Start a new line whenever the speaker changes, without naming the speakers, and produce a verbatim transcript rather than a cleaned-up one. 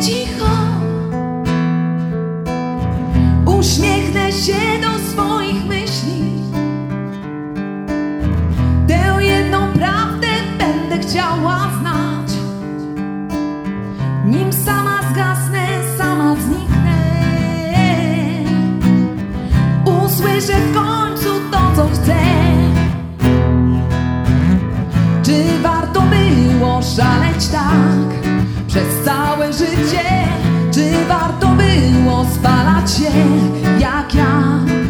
cicho, uśmiechnę się do swoich myśli. Tę jedną prawdę będę chciała znać, nim sama zgasnę, sama zniknę. Usłyszę w końcu to, co chcę. Czy warto było szaleć tak przez całe życie? Czy warto było spalać się jak ja?